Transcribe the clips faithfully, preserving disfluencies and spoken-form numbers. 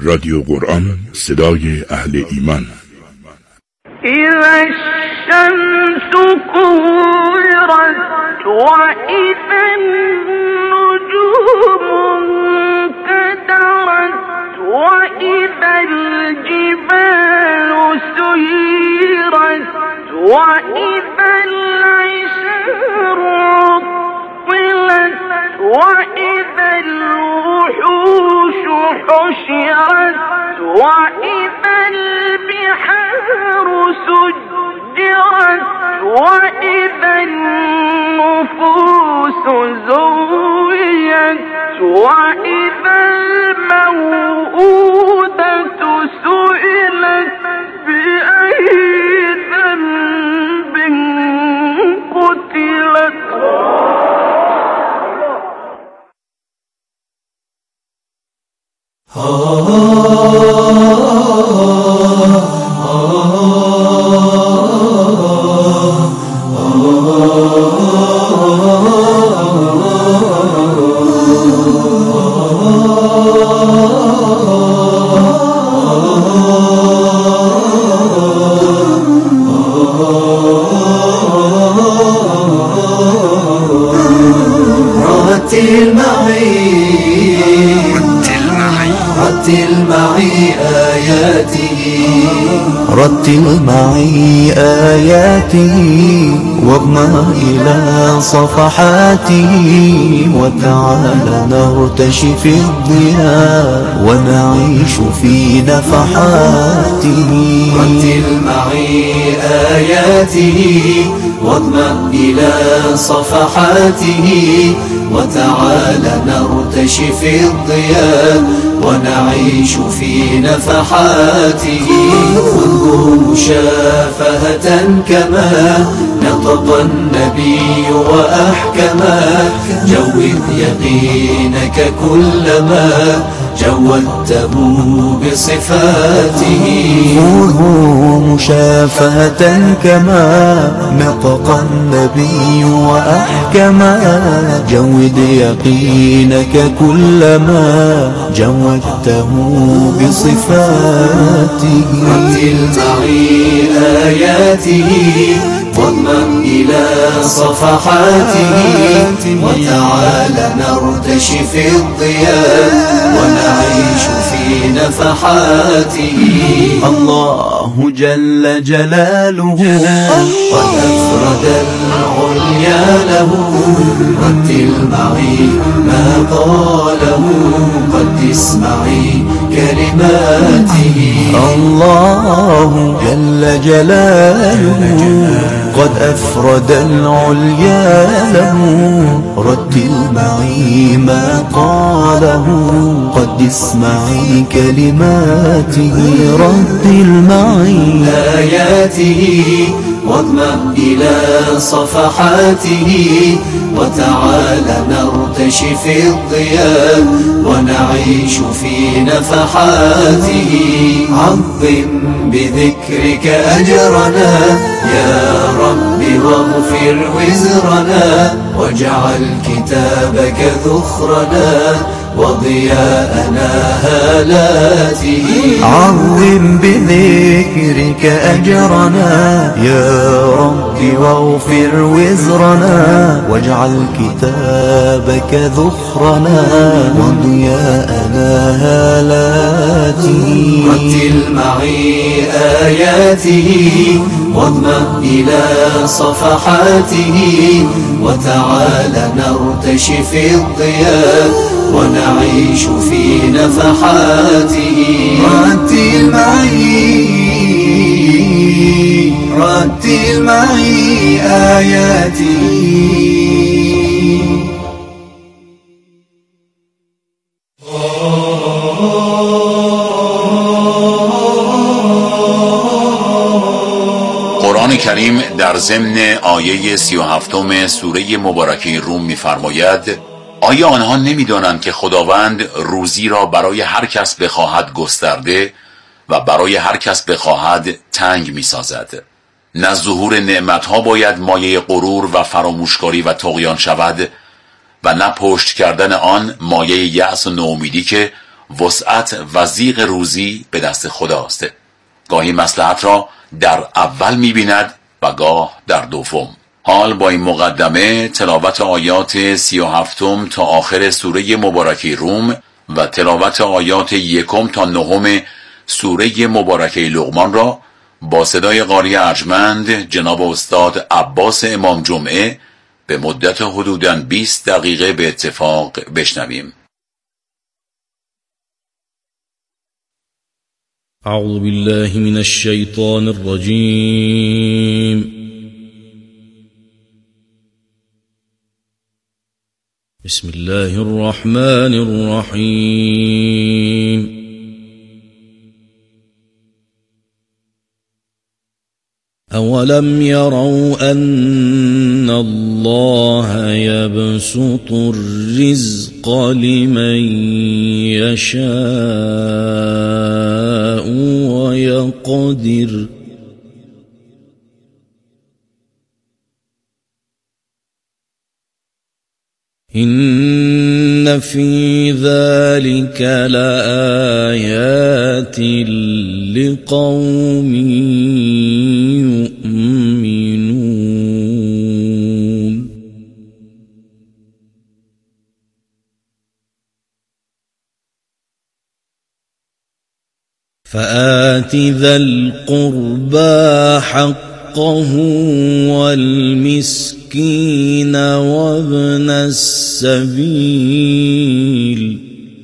رادیو قرآن، صدای اهل ایمان. اذا الشمس كورت واذا النجوم انكدرت واذا الجبال سيرت واذا العشار عطلت واذا الوحوش حشرت واذا البحار سجرت واذا النفوس زوجت واذا الموءودة سئلت بأي ذنب قتلت. رتل معي آياته رتل معي آياته واضمأ إلى صفحاته وتعالى نرتشي في الضياء ونعيش في نفحاته. رتل معي آياته واضمأ إلى صفحاته وتعالى نرتشي في الضياء ونعيش في نفحاته. انظر مشافهة كما نطق النبي وأحكما جود يقينك كلما جودته بصفاته. انظر مشافهة كما نطق النبي وأحكما جود يقينك كلما جودته بصفاته. رتل معي آياته واضمأ إلى صفحاته وتعالى نرتشي في الضياء ونعيش في نفحاته. الله جل جلاله قد أفرد العليا له. رتل معي ما قاله قد اسمعي كلماته. الله جل جلاله قد أفرد العليا له. رتل معي ما قاله قد اسمعي كلماته. رتل معي آياته واضمأ إلى صفحاته وتعالى نرتشي في الضياء ونعيش في نفحاته. عظم بذكرك أجرنا يا رب واغفر وزرنا واجعل كتابك ذخرنا وضياءنا هالاته. عظم بذكرك أجرنا يا رب واغفر وزرنا واجعل كتابك ذخرنا وضياءنا هالاته. رتل معي آياته واضمأ إلى صفحاته وتعالى نرتشي في الضياء ونعيش في نفحاته. رتل معي رتل معي آياتي. قرآن کریم در ضمن آیه سی و هفتم سوره مبارکه روم می‌فرماید: آیا آنها نمی‌دانند که خداوند روزی را برای هر کس بخواهد گسترده و برای هر کس بخواهد تنگ می‌سازد؟ نه ظهور نعمت‌ها باید مایه غرور و فراموشکاری و طغیان شود و نه پشت کردن آن مایه یأس و ناامیدی که وسعت و ضیق روزی به دست خداست. گاهی مصلحت را در اول می‌بیند و گاه در دوم. حال با این مقدمه تلاوت آیات سی و هفتم تا آخر سوره مبارکه روم و تلاوت آیات یکم تا نهم سوره مبارکه لقمان را با صدای قاری ارجمند جناب استاد عباس امام جمعه به مدت حدوداً بیست دقیقه به اتفاق بشنویم. اعوذ بالله من الشیطان الرجیم. بسم الله الرحمن الرحیم. أولم يروا أن الله يبسط الرزق لمن يشاء ويقدر إن في ذلك لآيات لقوم يؤمنون. فآت ذا القربى حقه والمسكين وابن السبيل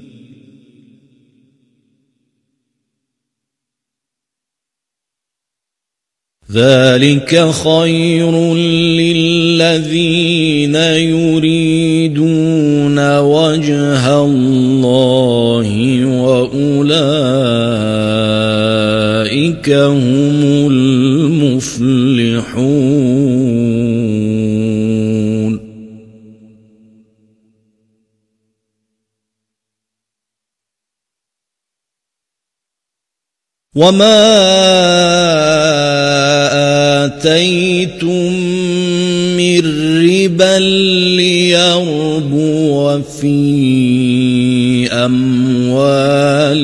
ذلك خير للذين يريدون وجه الله وأولئك هم المفلحون. وما آتيتم من ربا ليربو في أموال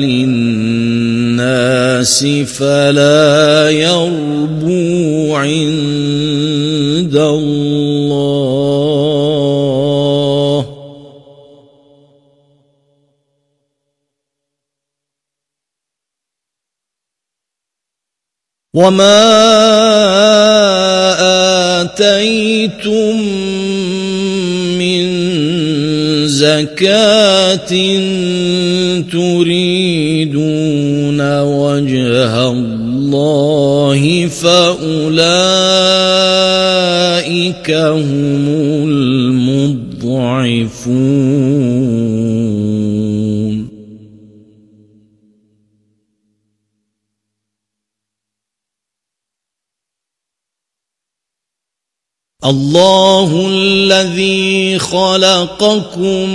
الناس فلا يربو عند الله وما آتيتم من زكاة تريدون وجه الله فأولئك هم المضعفون. الله الذي خلقكم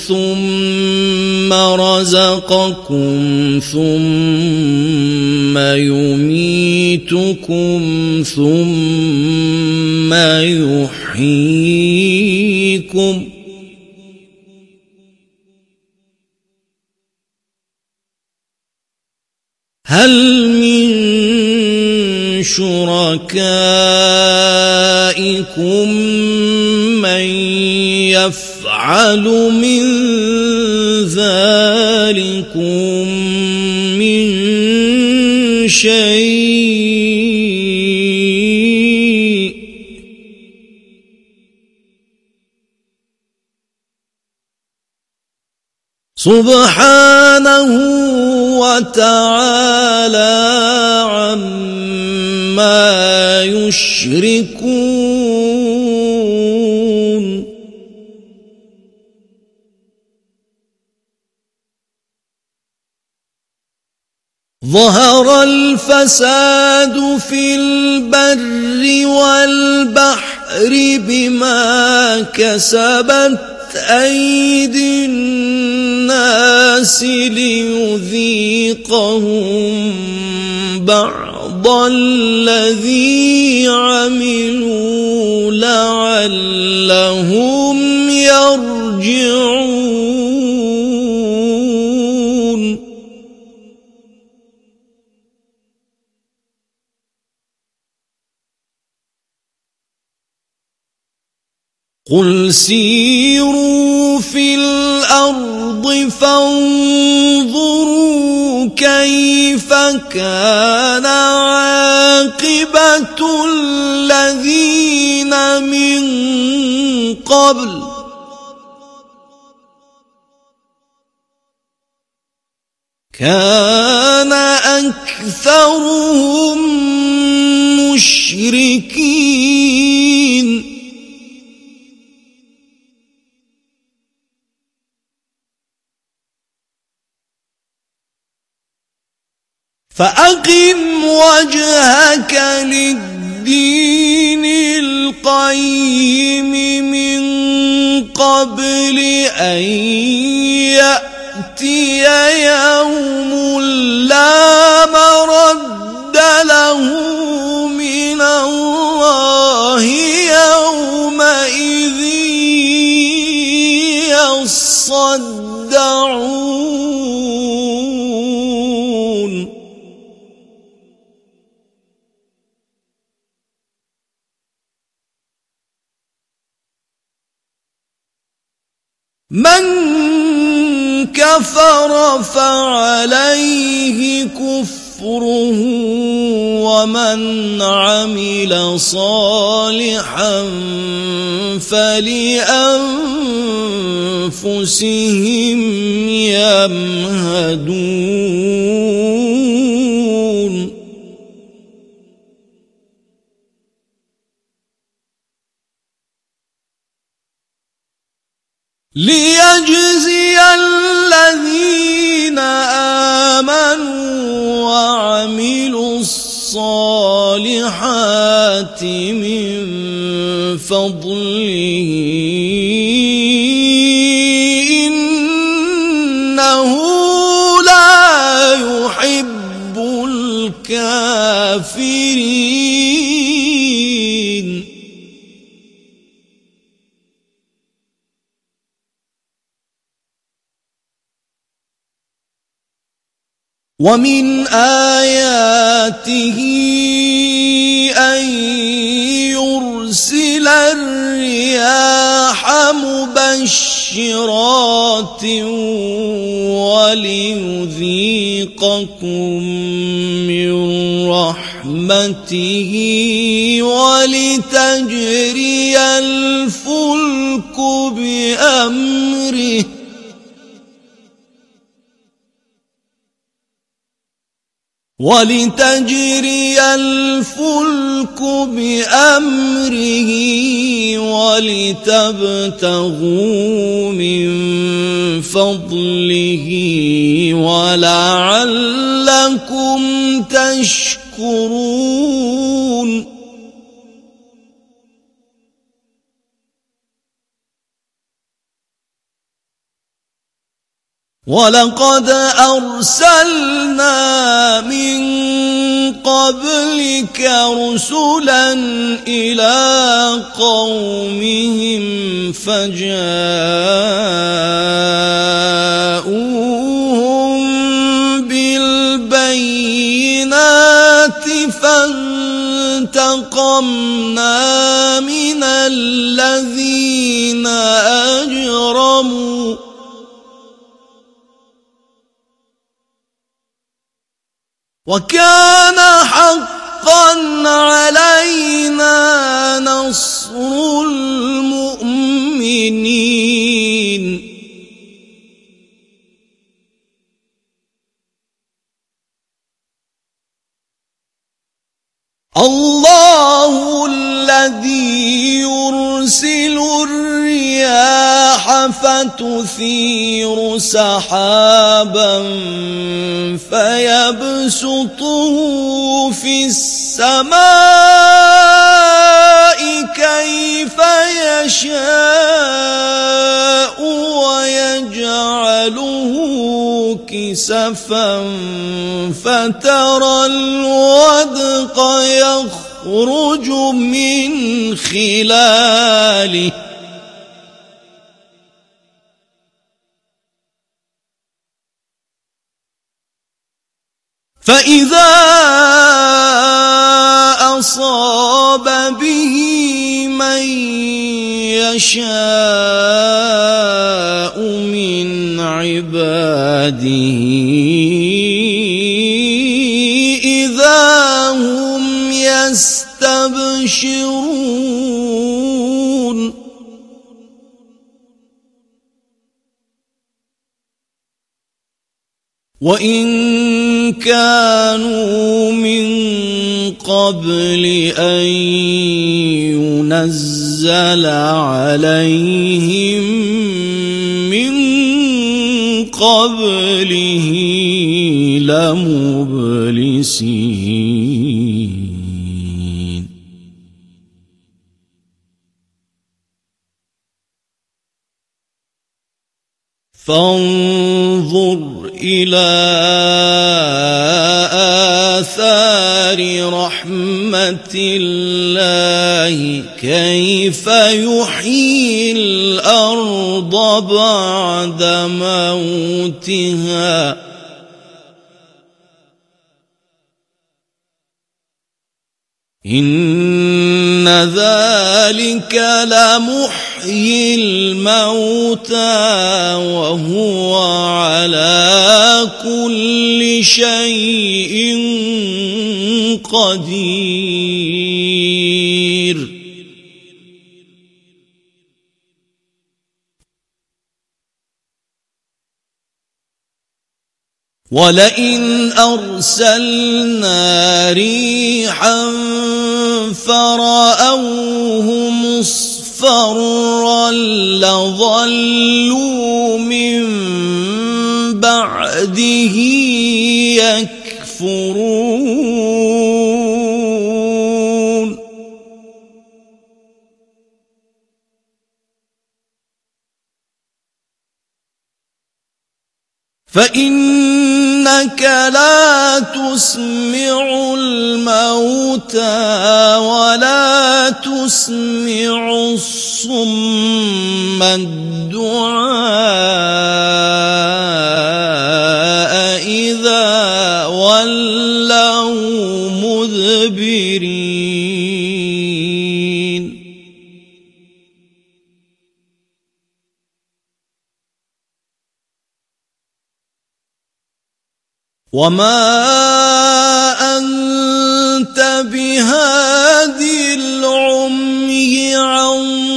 ثم رزقكم ثم يميتكم ثم يحييكم هل من شركائكم من يفعل من ذلكم من شيء سبحانه وتعالى عما يشركون. ظهر الفساد في البر والبحر بما كسبت أيدي الناس ليذيقهم بعض الذي عملوا لعلهم يرجعون. قل سيروا في الأرض فانظروا كيف كان عاقبة الذين من قبل كان أكثرهم مشركين فأقم وجهك للدين القيم من قبل أن يأتي يوم لا مرد له من الله يومئذ يصدعون من كفر فعليه كفره ومن عمل صالحا فلأنفسهم يمهدون ليجزي الذين آمنوا وعملوا الصالحات من فضله إنه لا يحب الكافرين ومن آياته أن يرسل الرياح مبشرات وليذيقكم من رحمته ولتجري الفلك بأمره ولتجري الفلك بأمره ولتبتغوا من فضله ولعلكم تشكرون ولقد أرسلنا من قبلك رسلا إلى قومهم فجاءوهم بالبينات فانتقمنا من الذين أجرموا وكان حقا علينا نصر المؤمنين الله الذي يرسل الرياح فتثير سحابا فيبسطه في السماء كيف يشاء ويجعله كسفا فترى الودق يخرج من خلاله فإذا أصاب به من يشاء من عباده إذا هم يستبشرون وإن كانوا من قبل أن ينزل عليهم من قبله لمبلسين فانظر إلى آثار رحمة الله كيف يحيي الأرض بعد موتها إن ذلك لمحيي الموتى وهو على كل شيء قدير ولئن أرسلنا ريحا فرأوه مصفرا لظلوا من بعده يكفرون فإنك لا تسمع الموتى ولا تسمع الصم الدعاء إذا ولوا مدبرين وما أنت بهادي العمي عن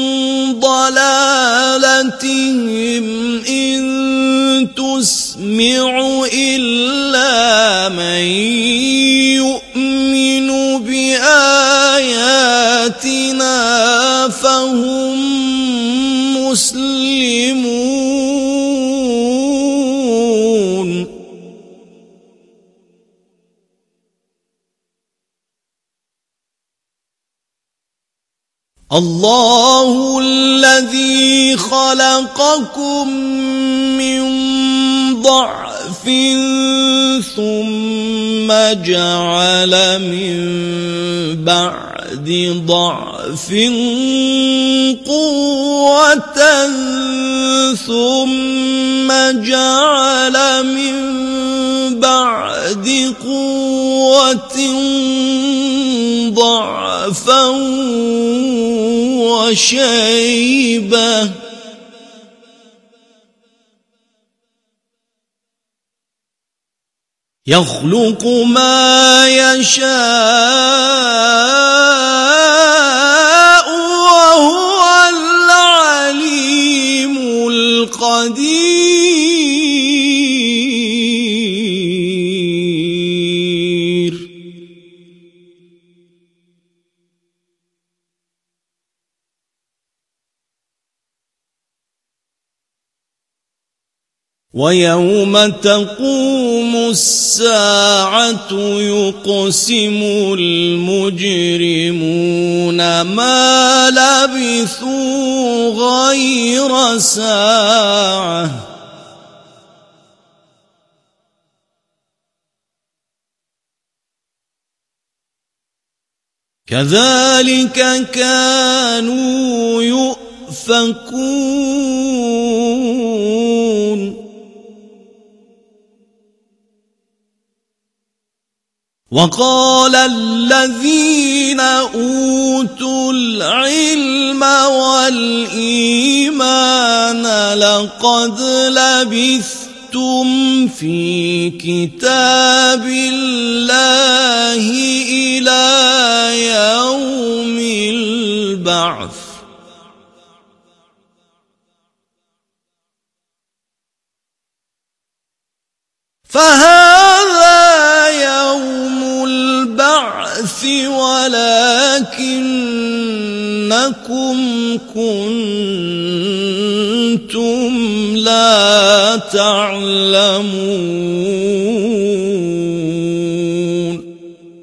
ضلالتهم إن تسمع إلا من يؤمن بآياتنا فهم مسلمون الله الذي خلقكم من ضعف ثم جعل من بعد ضعف قوة ثم جعل من بعد قوة ضعفا وشيبة يخلق ما يشاء وهو العليم القدير ويوم تقوم الساعة يقسم المجرمون ما لبثوا غير ساعة كذلك كانوا يؤفكون وقال الذين أوتوا العلم والإيمان لقد لبثتم في كتاب الله إلى يوم البعث فهذا يوم البعث ولكنكم كنتم لا تعلمون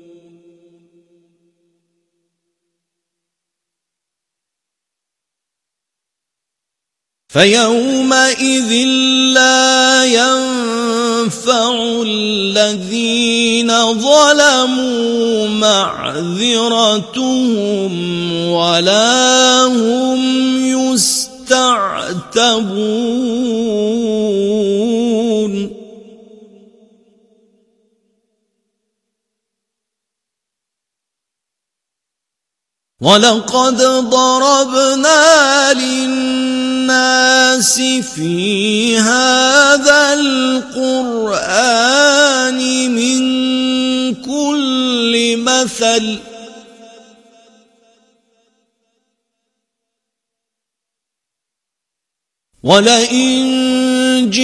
فيومئذ لا ينفع الذين ظلموا معذرتهم ولا هم يستعتبون ولقد ضربنا للناس في هذا القرآن من كل مثل ولئن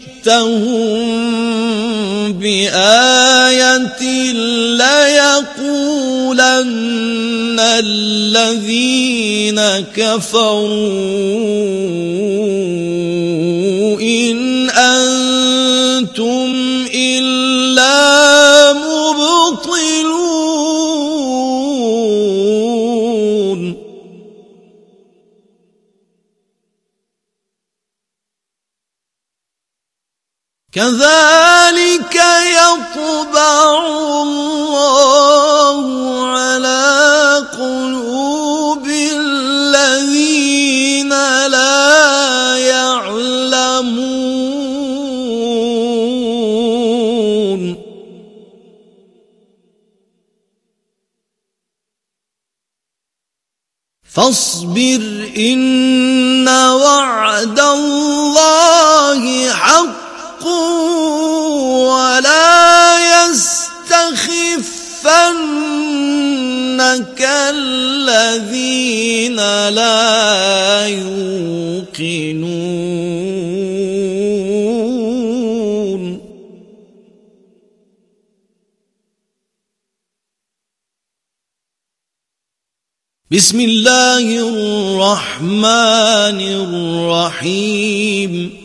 جئتهم بآية ليقولن الذين كفروا إن أنتم إلا مبطلون كذلك يطبع الله على قلوب الذين لا يعلمون فاصبر إن وعد الله حق ولا يستخفنك الذين لا يوقنون بسم الله الرحمن الرحيم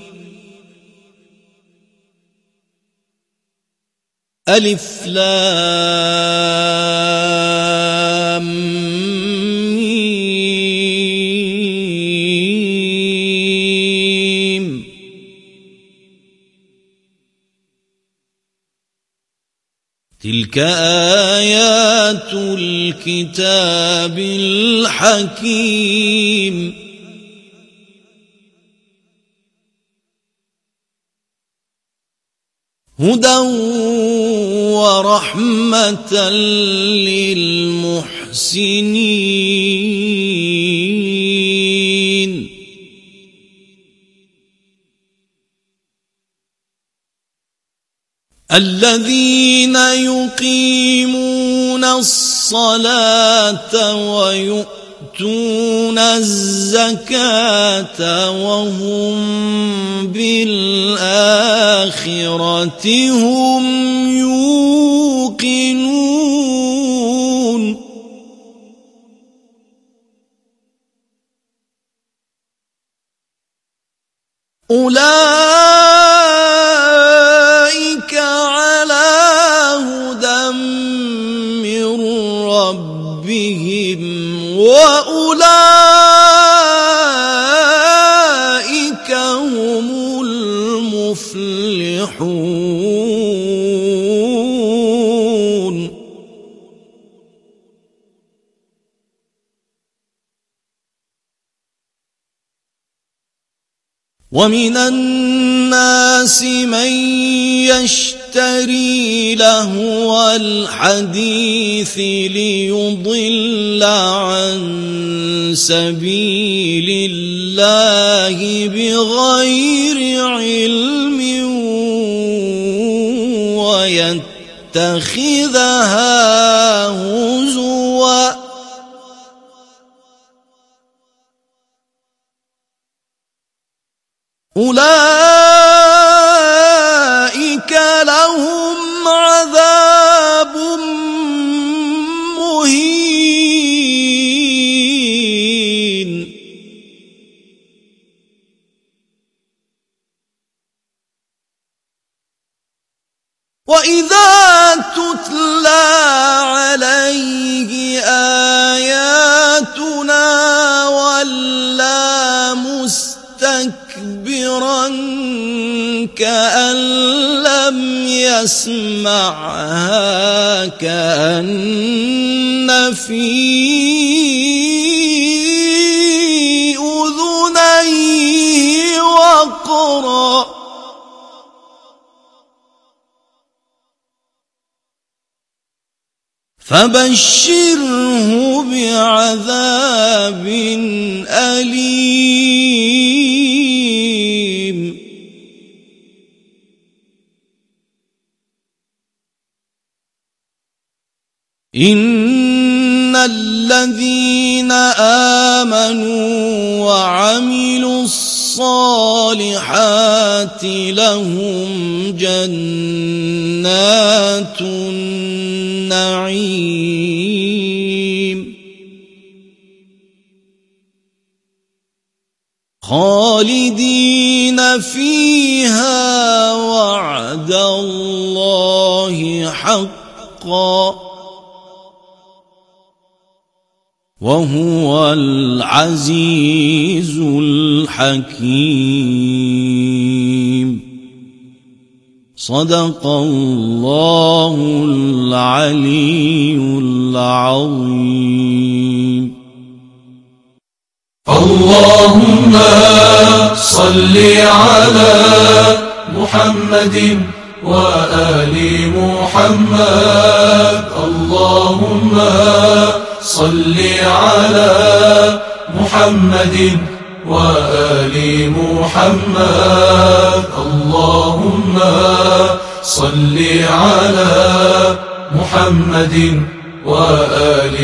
ألف لام ميم تلك آيات الكتاب الحكيم هدى ورحمة للمحسنين الذين يقيمون الصلاة ويؤتون الزكاة وهم بالآخرة هم يوقنون أولئك على هدى من ربهم وأولئك هم المفلحون ومن الناس من يشتري يشتري لهو الحديث ليضل عن سبيل الله بغير علم ويتخذها هزوا أولئك لهم عذاب مهين. وإذا تتلى عليه آياتنا ولى مستكبرا كأن لم يسمعها كأن في أذنيه وقرا. فبشره بعذاب أليم. إن الذين آمنوا وعملوا الصالحات لهم جنات النعيم خالدين فيها وعد الله حقا وهو العزيز الحكيم. صدق الله العلي العظيم. اللهم صل على محمد وآل محمد. اللهم صل على محمد وآل محمد. اللهم صل على محمد وآل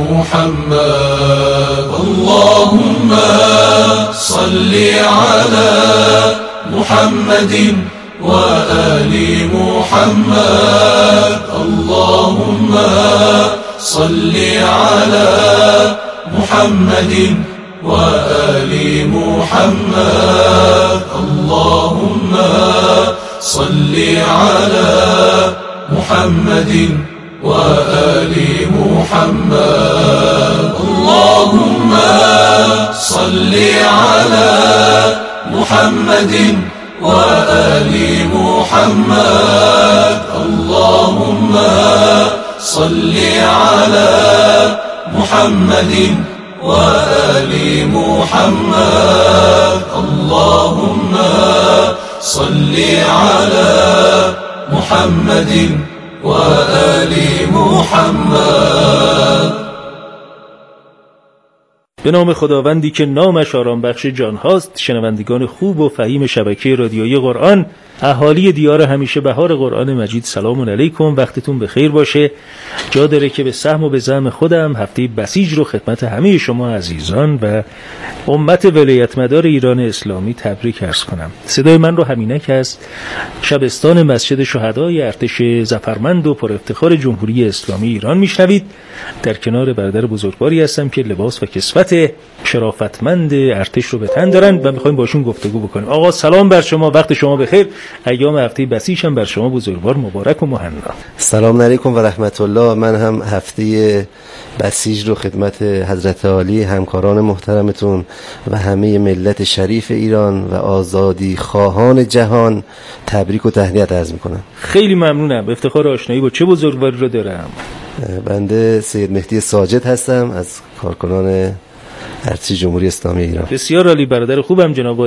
محمد. اللهم صل على محمد وآل محمد. اللهم صل على محمد وآل محمد. اللهم صل على محمد وآل محمد. اللهم صل على محمد وآل محمد. اللهم صل على محمد وآل محمد. اللهم صل على محمد وآل محمد. به نام خداوندی که نامش آرام بخش جان هاست. شنوندگان خوب و فهیم شبکه رادیویی قرآن، اهالی دیار همیشه بهار قرآن مجید، سلام علیکم، وقتتون بخیر باشه. جا داره که به سهم و به زعم خودم هفته بسیج رو خدمت همه شما عزیزان و امت ولایت مدار ایران اسلامی تبریک عرض کنم. صدای من رو همینک از شبستان مسجد شهدای ارتش ظفرمند و پر افتخار جمهوری اسلامی ایران میشنوید. در کنار برادر بزرگواری هستم که لباس و کسوت شرافتمند ارتش رو به تن دارن و میخوایم باشون گفتگو بکنیم. آقا سلام بر شما، وقت شما بخیر. ایام هفته بسیج هم بر شما بزرگوار مبارک و مهنا. سلام علیکم و رحمت الله. من هم هفته بسیج رو خدمت حضرت عالی، همکاران محترمتون و همه ملت شریف ایران و آزادی خواهان جهان تبریک و تهنیت عرض میکنم. خیلی ممنونم. افتخار آشنایی با چه بزرگواری رو دارم. بنده سید مهدی ساجد هستم از کارکنان ارتش جمهوری اسلامی ایران. بسیار عالی. برادر خوبم جناب